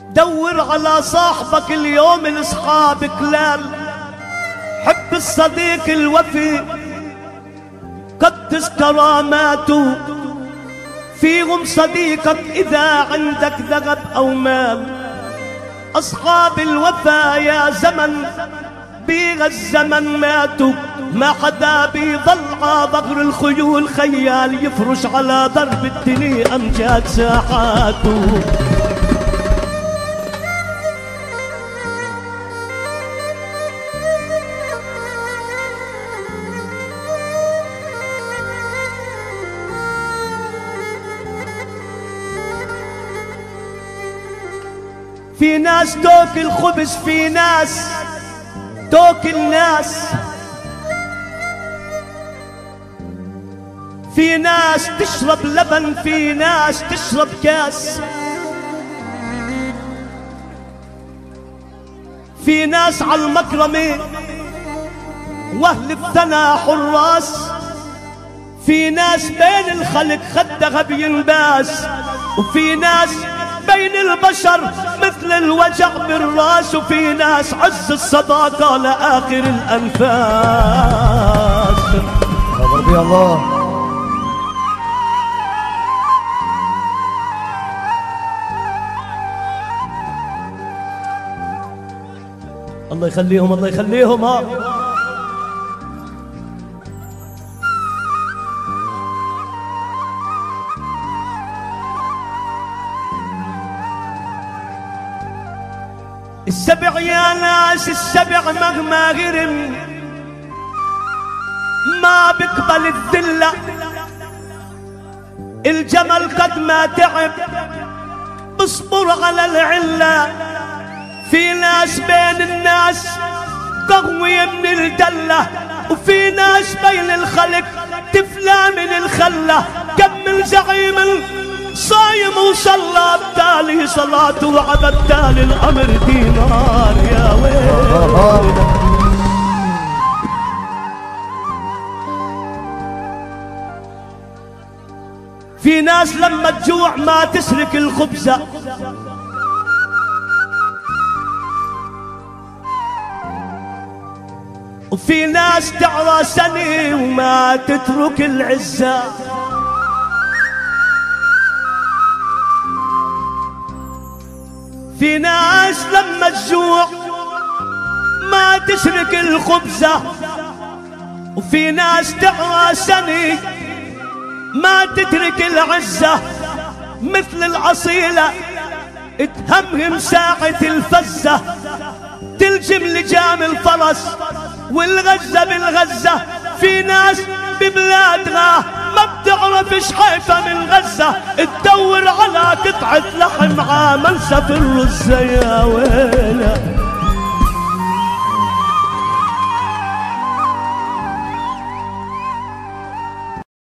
دور على صاحبك اليوم الاصحاب كلال، حب الصديق الوفي قدس كراماته، فيهم صديقك إذا عندك ذهب أو مال. أصحاب الوفا يا زمن بيغ الزمن ماتوا، ما حدا بيضل على ظهر الخيول خيال يفرش على ضرب الدنيا أمجاد ساحاته. في ناس توكل خبز، في ناس توكل ناس، في ناس تشرب لبن، في ناس تشرب كاس، في ناس على المكرمة واهل الثنا حراس، في ناس بين الخلق خدها بينباس، وفي ناس بين البشر مثل الوجع بالراس، وفي ناس عز الصداقة لآخر الأنفاس. ربي الله. الله يخليهم الله يخليهم. السبع يا ناس السبع مهما غرم ما بقبل الذلة، الجمل قد ما تعب بصبر على العلة، في ناس بين الناس قوية من الدلة، وفي ناس بين الخلق تفلى من الخلة، كمل زعيم صايم وصلى بتالي صلاته وعبد تالي الأمر دينار يا ويل. في ناس لما تجوع ما تسرق الخبزة، وفي ناس تعرى سنة وما تترك العزة، في ناس لما تجوع ما تسرق الخبزة، وفي ناس تعرى سنة ما تترك العزة، مثل الأصيلة تهمهم ساعة الفزة، تلجم لجام الفرس والغزة بالغزة، في ناس ببلادها ما بتعرفش حيفا من غزة، تدور على قطعة لحم عامل سفر الرزة يا ويلة.